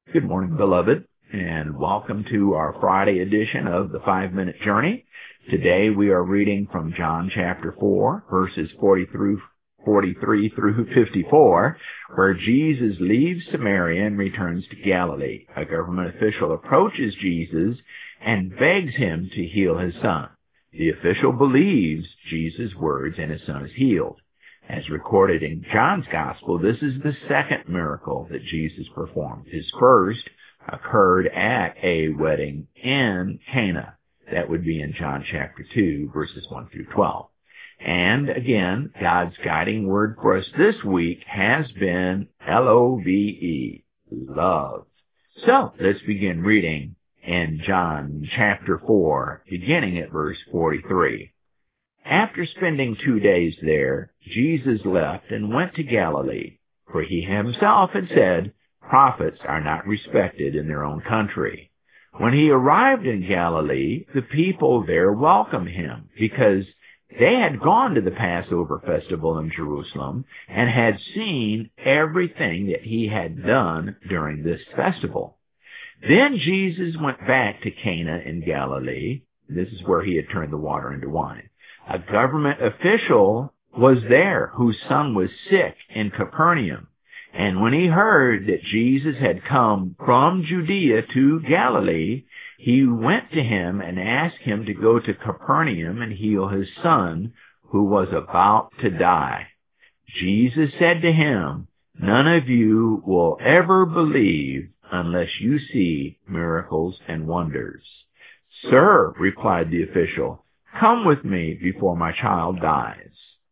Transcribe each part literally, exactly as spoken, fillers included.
Good morning, beloved, and welcome to our Friday edition of the Five-Minute Journey. Today we are reading from John chapter four, verses forty-three through fifty-four, where Jesus leaves Samaria and returns to Galilee. A government official approaches Jesus and begs him to heal his son. The official believes Jesus' words and his son is healed. As recorded in John's Gospel, this is the second miracle that Jesus performed. His first occurred at a wedding in Cana. That would be in John chapter two, verses one through twelve. And again, God's guiding word for us this week has been L O V E, love. So, let's begin reading in John chapter four, beginning at verse forty-three. After spending two days there, Jesus left and went to Galilee, for he himself had said, prophets are not respected in their own country. When he arrived in Galilee, the people there welcomed him, because they had gone to the Passover festival in Jerusalem and had seen everything that he had done during this festival. Then Jesus went back to Cana in Galilee. This is where he had turned the water into wine. A government official was there whose son was sick in Capernaum. And when he heard that Jesus had come from Judea to Galilee, he went to him and asked him to go to Capernaum and heal his son, who was about to die. Jesus said to him, none of you will ever believe unless you see miracles and wonders. Sir, replied the official, come with me before my child dies.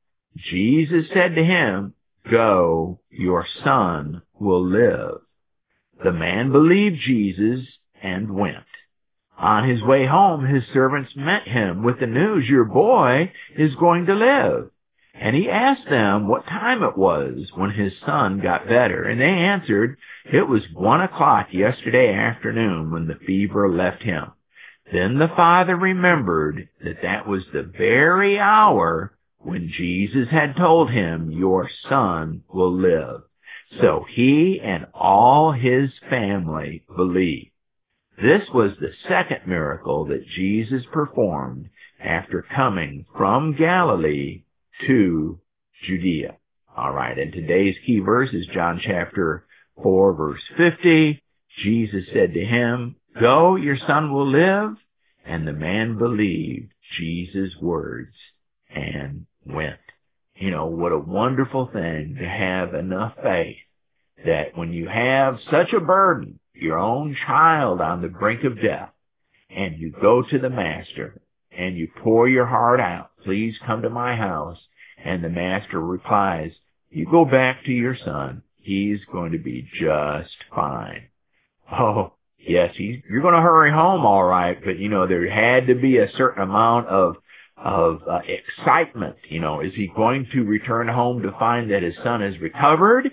Jesus said to him, go, your son will live. The man believed Jesus and went. On his way home, his servants met him with the news, your boy is going to live. And he asked them what time it was when his son got better. And they answered, it was one o'clock yesterday afternoon when the fever left him. Then the father remembered that that was the very hour when Jesus had told him, your son will live. So he and all his family believed. This was the second miracle that Jesus performed after coming from Galilee to Judea. All right, and today's key verse is John chapter four, verse fifty. Jesus said to him, go, your son will live. And the man believed Jesus' words and went. You know, what a wonderful thing to have enough faith that when you have such a burden, your own child on the brink of death, and you go to the master and you pour your heart out, please come to my house, and the master replies, you go back to your son, he's going to be just fine. Oh, yes, he's, you're going to hurry home all right, but, you know, there had to be a certain amount of of uh, excitement. You know, is he going to return home to find that his son has recovered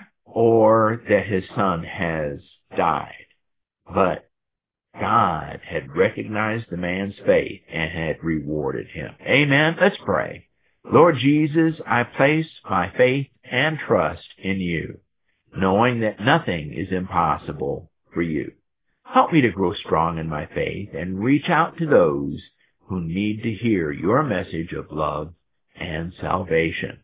or that his son has died? But God had recognized the man's faith and had rewarded him. Amen. Let's pray. Lord Jesus, I place my faith and trust in you, knowing that nothing is impossible for you. Help me to grow strong in my faith and reach out to those who need to hear your message of love and salvation.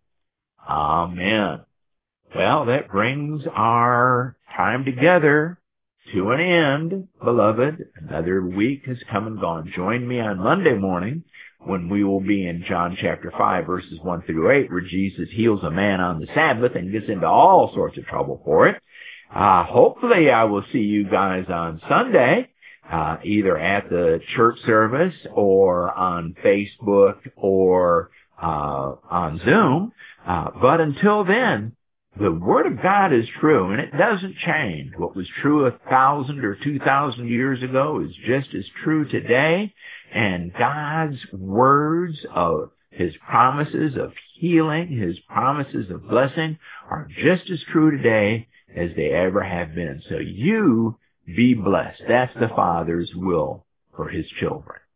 Amen. Well, that brings our time together to an end, beloved. Another week has come and gone. Join me on Monday morning when we will be in John chapter five, verses one through eight, where Jesus heals a man on the Sabbath and gets into all sorts of trouble for it. Uh, hopefully I will see you guys on Sunday, uh, either at the church service or on Facebook or, uh, on Zoom. Uh, but until then, the Word of God is true, and it doesn't change. What was true a thousand or two thousand years ago is just as true today, and God's words of His promises of healing, His promises of blessing are just as true today as they ever have been. So you be blessed. That's the Father's will for His children.